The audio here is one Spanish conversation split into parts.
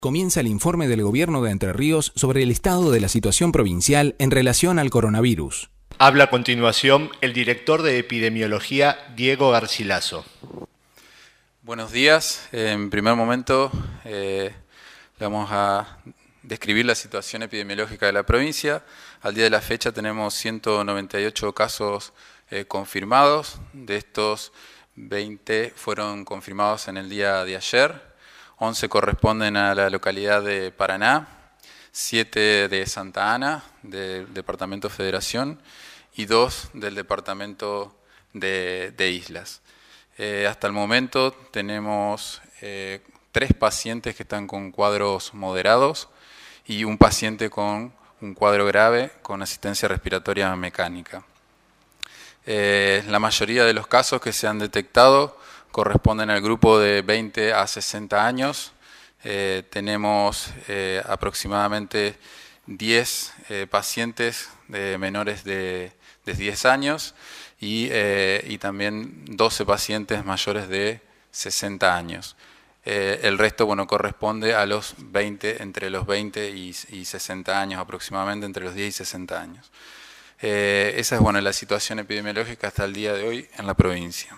Comienza el informe del Gobierno de Entre Ríos sobre el estado de la situación provincial en relación al coronavirus. Habla a continuación el director de Epidemiología, Diego Garcilaso. Buenos días. En primer momento vamos a describir la situación epidemiológica de la provincia. Al día de la fecha tenemos 198 casos confirmados. De estos, 20 fueron confirmados en el día de ayer. 11 corresponden a la localidad de Paraná, 7 de Santa Ana, del departamento Federación, y 2 del departamento de Islas. Hasta el momento tenemos 3 pacientes que están con cuadros moderados y un paciente con un cuadro grave con asistencia respiratoria mecánica. La mayoría de los casos que se han detectado corresponden al grupo de 20 a 60 años. Tenemos aproximadamente 10 pacientes menores de 10 años y también 12 pacientes mayores de 60 años. El resto, corresponde a los 20, entre los 20 y 60 años aproximadamente, entre los 10 y 60 años. Esa es la situación epidemiológica hasta el día de hoy en la provincia.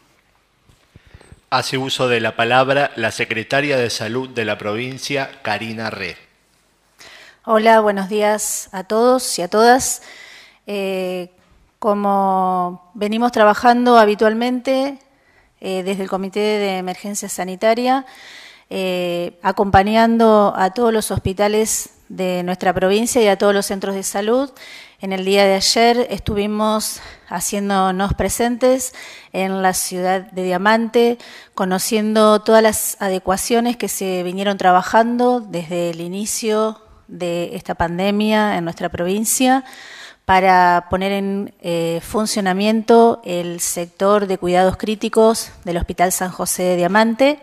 Hace uso de la palabra la secretaria de Salud de la provincia, Karina Re. Hola, buenos días a todos y a todas. Como venimos trabajando habitualmente desde el Comité de Emergencia Sanitaria, acompañando a todos los hospitales de nuestra provincia y a todos los centros de salud. En el día de ayer estuvimos haciéndonos presentes en la ciudad de Diamante, conociendo todas las adecuaciones que se vinieron trabajando desde el inicio de esta pandemia en nuestra provincia para poner en funcionamiento el sector de cuidados críticos del Hospital San José de Diamante.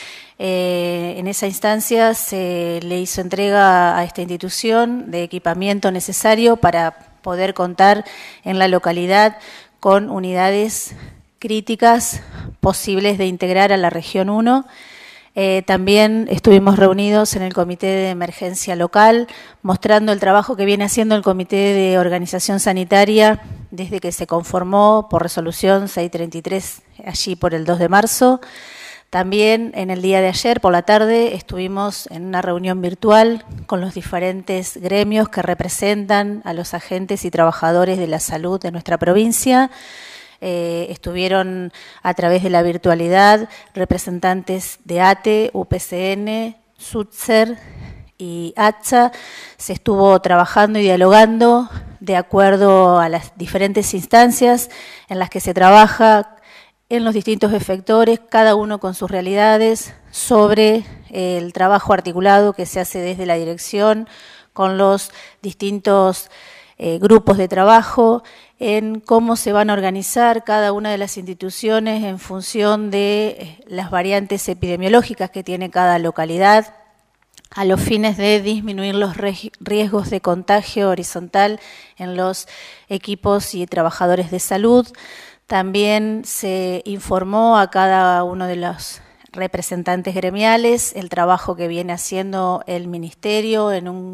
En esa instancia se le hizo entrega a esta institución de equipamiento necesario para poder contar en la localidad con unidades críticas posibles de integrar a la región 1. También estuvimos reunidos en el Comité de Emergencia Local, mostrando el trabajo que viene haciendo el Comité de Organización Sanitaria desde que se conformó por resolución 633, allí por el 2 de marzo. También en el día de ayer, por la tarde, estuvimos en una reunión virtual con los diferentes gremios que representan a los agentes y trabajadores de la salud de nuestra provincia. Estuvieron a través de la virtualidad representantes de ATE, UPCN, SUTSER y ATSA. Se estuvo trabajando y dialogando de acuerdo a las diferentes instancias en las que se trabaja en los distintos efectores, cada uno con sus realidades, sobre el trabajo articulado que se hace desde la dirección con los distintos grupos de trabajo, en cómo se van a organizar cada una de las instituciones en función de las variantes epidemiológicas que tiene cada localidad, a los fines de disminuir los riesgos de contagio horizontal en los equipos y trabajadores de salud. También se informó a cada uno de los representantes gremiales el trabajo que viene haciendo el Ministerio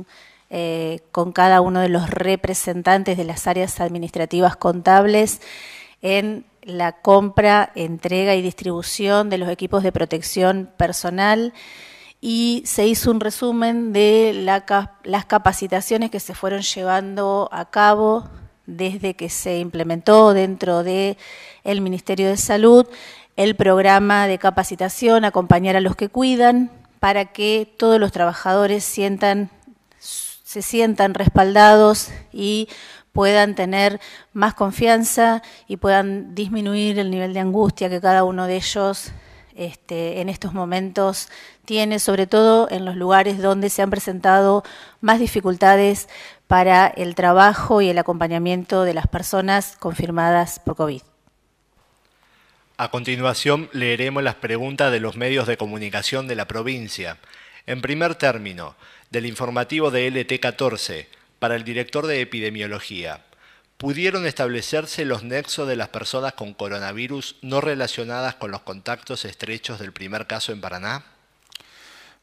con cada uno de los representantes de las áreas administrativas contables en la compra, entrega y distribución de los equipos de protección personal, y se hizo un resumen de las capacitaciones que se fueron llevando a cabo desde que se implementó dentro del Ministerio de Salud el programa de capacitación Acompañar a los que cuidan, para que todos los trabajadores se sientan respaldados y puedan tener más confianza y puedan disminuir el nivel de angustia que cada uno de ellos en estos momentos tiene, sobre todo en los lugares donde se han presentado más dificultades para el trabajo y el acompañamiento de las personas confirmadas por COVID. A continuación leeremos las preguntas de los medios de comunicación de la provincia. En primer término, del informativo de LT14, para el director de Epidemiología. ¿Pudieron establecerse los nexos de las personas con coronavirus no relacionadas con los contactos estrechos del primer caso en Paraná?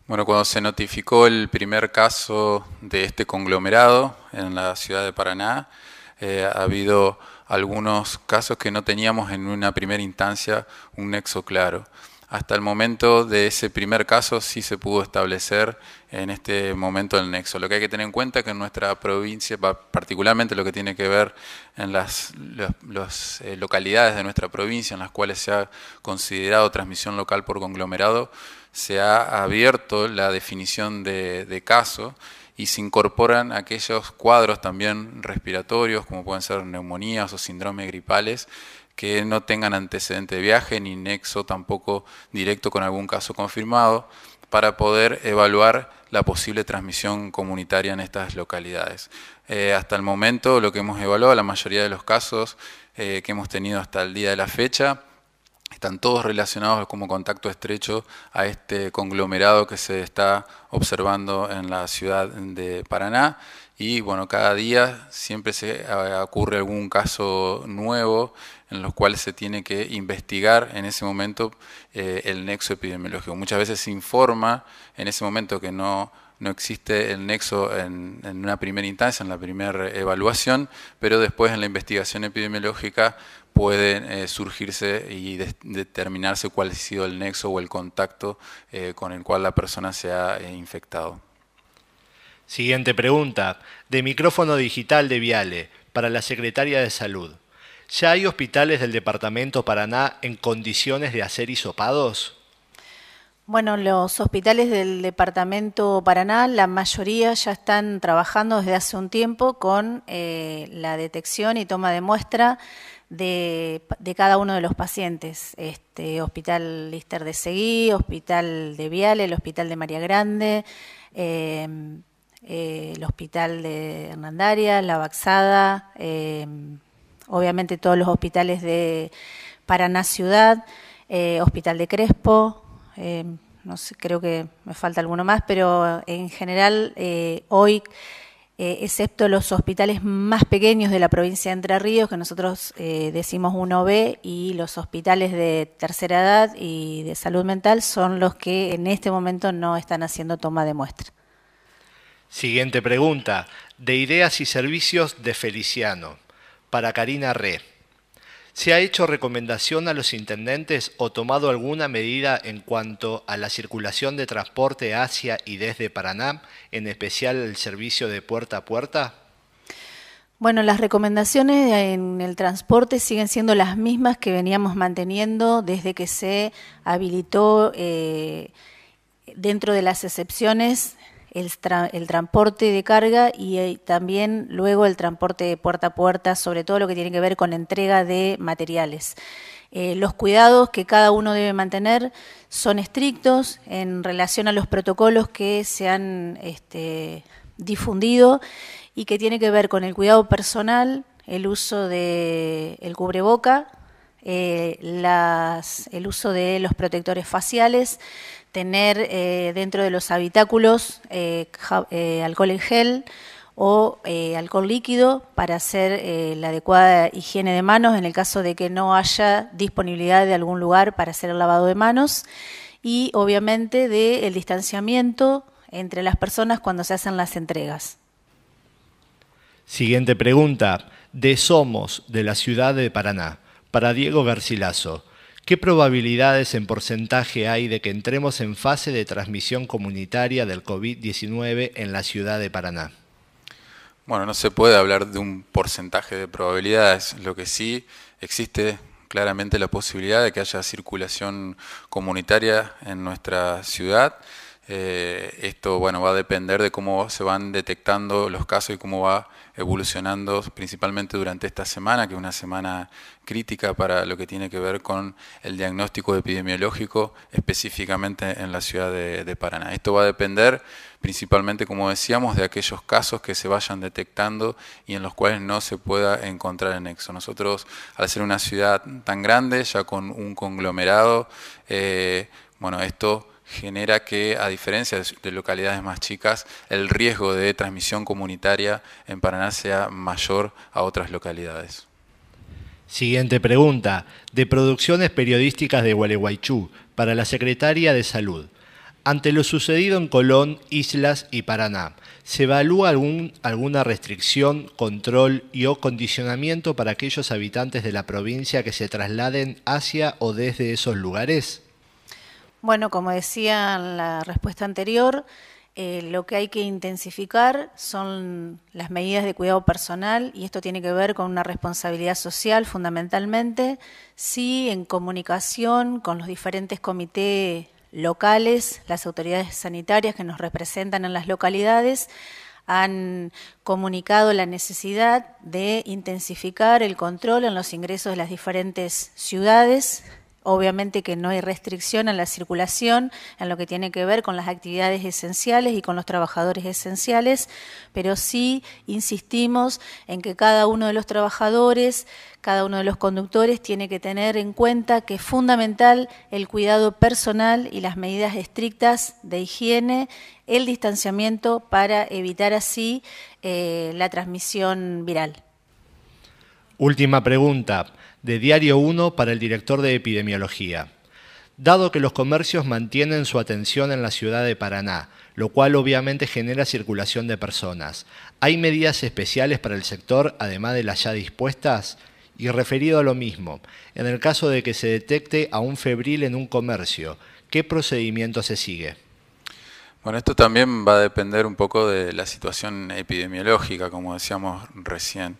Bueno, cuando se notificó el primer caso de este conglomerado en la ciudad de Paraná, ha habido algunos casos que no teníamos en una primera instancia un nexo claro. Hasta el momento de ese primer caso sí se pudo establecer en este momento el nexo. Lo que hay que tener en cuenta es que en nuestra provincia, particularmente lo que tiene que ver en las localidades de nuestra provincia en las cuales se ha considerado transmisión local por conglomerado, se ha abierto la definición de caso y se incorporan aquellos cuadros también respiratorios, como pueden ser neumonías o síndromes gripales, que no tengan antecedente de viaje ni nexo tampoco directo con algún caso confirmado, para poder evaluar la posible transmisión comunitaria en estas localidades. Hasta el momento lo que hemos evaluado, la mayoría de los casos que hemos tenido hasta el día de la fecha, están todos relacionados como contacto estrecho a este conglomerado que se está observando en la ciudad de Paraná. Y bueno, cada día siempre se ocurre algún caso nuevo en los cuales se tiene que investigar en ese momento el nexo epidemiológico. Muchas veces se informa en ese momento que no existe el nexo en una primera instancia, en la primera evaluación, pero después en la investigación epidemiológica puede surgirse y determinarse cuál ha sido el nexo o el contacto con el cual la persona se ha infectado. Siguiente pregunta, de micrófono digital de Viale, para la Secretaria de Salud. ¿Ya hay hospitales del departamento Paraná en condiciones de hacer hisopados? Bueno, los hospitales del departamento Paraná, la mayoría ya están trabajando desde hace un tiempo con la detección y toma de muestra de cada uno de los pacientes. Hospital Lister de Seguí, Hospital de Viale, el Hospital de María Grande, el Hospital de Hernandaria, La Baxada, obviamente todos los hospitales de Paraná Ciudad, Hospital de Crespo, no sé, creo que me falta alguno más, pero en general hoy, excepto los hospitales más pequeños de la provincia de Entre Ríos, que nosotros decimos 1B, y los hospitales de tercera edad y de salud mental son los que en este momento no están haciendo toma de muestra. Siguiente pregunta, de Ideas y Servicios de Feliciano, para Karina Re. ¿Se ha hecho recomendación a los intendentes o tomado alguna medida en cuanto a la circulación de transporte hacia y desde Paraná, en especial el servicio de puerta a puerta? Bueno, las recomendaciones en el transporte siguen siendo las mismas que veníamos manteniendo desde que se habilitó dentro de las excepciones el transporte de carga y también luego el transporte de puerta a puerta, sobre todo lo que tiene que ver con entrega de materiales. Los cuidados que cada uno debe mantener son estrictos en relación a los protocolos que se han difundido y que tiene que ver con el cuidado personal, el uso del cubreboca, el uso de los protectores faciales, tener dentro de los habitáculos alcohol en gel o alcohol líquido para hacer la adecuada higiene de manos en el caso de que no haya disponibilidad de algún lugar para hacer el lavado de manos, y obviamente del distanciamiento entre las personas cuando se hacen las entregas. Siguiente pregunta, de Somos, de la ciudad de Paraná, para Diego Garcilaso. ¿Qué probabilidades en porcentaje hay de que entremos en fase de transmisión comunitaria del COVID-19 en la ciudad de Paraná? Bueno, no se puede hablar de un porcentaje de probabilidades. Lo que sí existe claramente la posibilidad de que haya circulación comunitaria en nuestra ciudad. Esto va a depender de cómo se van detectando los casos y cómo va evolucionando principalmente durante esta semana, que es una semana crítica para lo que tiene que ver con el diagnóstico epidemiológico específicamente en la ciudad de Paraná. Esto va a depender principalmente, como decíamos, de aquellos casos que se vayan detectando y en los cuales no se pueda encontrar el nexo. Nosotros, al ser una ciudad tan grande, ya con un conglomerado, esto genera que, a diferencia de localidades más chicas, el riesgo de transmisión comunitaria en Paraná sea mayor a otras localidades. Siguiente pregunta, de Producciones Periodísticas de Gualeguaychú, para la Secretaria de Salud. Ante lo sucedido en Colón, Islas y Paraná, ¿se evalúa alguna restricción, control y o condicionamiento para aquellos habitantes de la provincia que se trasladen hacia o desde esos lugares? Bueno, como decía en la respuesta anterior, lo que hay que intensificar son las medidas de cuidado personal y esto tiene que ver con una responsabilidad social fundamentalmente, sí en comunicación con los diferentes comités locales, las autoridades sanitarias que nos representan en las localidades han comunicado la necesidad de intensificar el control en los ingresos de las diferentes ciudades. Obviamente que no hay restricción en la circulación en lo que tiene que ver con las actividades esenciales y con los trabajadores esenciales, pero sí insistimos en que cada uno de los trabajadores, cada uno de los conductores tiene que tener en cuenta que es fundamental el cuidado personal y las medidas estrictas de higiene, el distanciamiento para evitar así la transmisión viral. Última pregunta, de Diario 1 para el director de Epidemiología. Dado que los comercios mantienen su atención en la ciudad de Paraná, lo cual obviamente genera circulación de personas, ¿hay medidas especiales para el sector además de las ya dispuestas? Y referido a lo mismo, en el caso de que se detecte a un febril en un comercio, ¿qué procedimiento se sigue? Bueno, esto también va a depender un poco de la situación epidemiológica, como decíamos recién.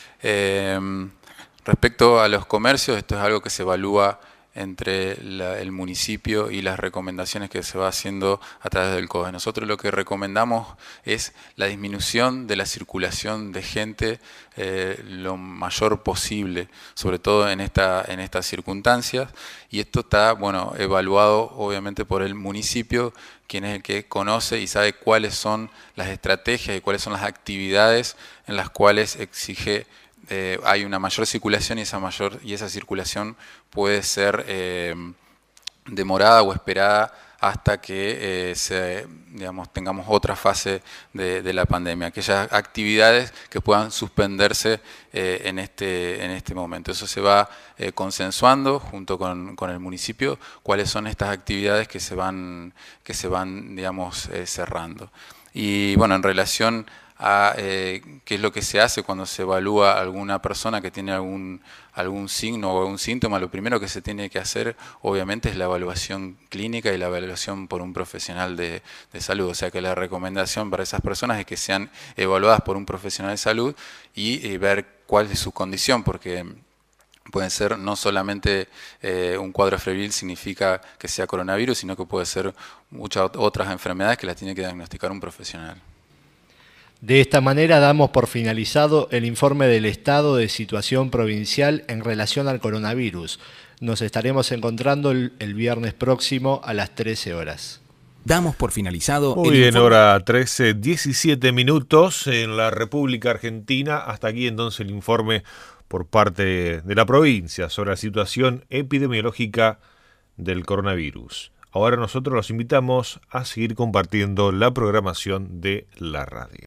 Respecto a los comercios, esto es algo que se evalúa entre el municipio y las recomendaciones que se va haciendo a través del COE. Nosotros lo que recomendamos es la disminución de la circulación de gente lo mayor posible, sobre todo en estas circunstancias, y esto está evaluado obviamente por el municipio, quien es el que conoce y sabe cuáles son las estrategias y cuáles son las actividades en las cuales exige hay una mayor circulación y esa circulación puede ser demorada o esperada hasta que tengamos otra fase de la pandemia, aquellas actividades que puedan suspenderse en este momento. Eso se va consensuando junto con el municipio cuáles son estas actividades que se van cerrando. Y bueno, en relación a qué es lo que se hace cuando se evalúa a alguna persona que tiene algún signo o algún síntoma, lo primero que se tiene que hacer obviamente es la evaluación clínica y la evaluación por un profesional de salud, o sea que la recomendación para esas personas es que sean evaluadas por un profesional de salud y ver cuál es su condición, porque puede ser no solamente un cuadro febril significa que sea coronavirus, sino que puede ser muchas otras enfermedades que las tiene que diagnosticar un profesional. De esta manera damos por finalizado el informe del estado de situación provincial en relación al coronavirus. Nos estaremos encontrando el viernes próximo a las 13 horas. Damos por finalizado Muy bien, hora 13, 17 minutos en la República Argentina. Hasta aquí entonces el informe por parte de la provincia sobre la situación epidemiológica del coronavirus. Ahora nosotros los invitamos a seguir compartiendo la programación de la radio.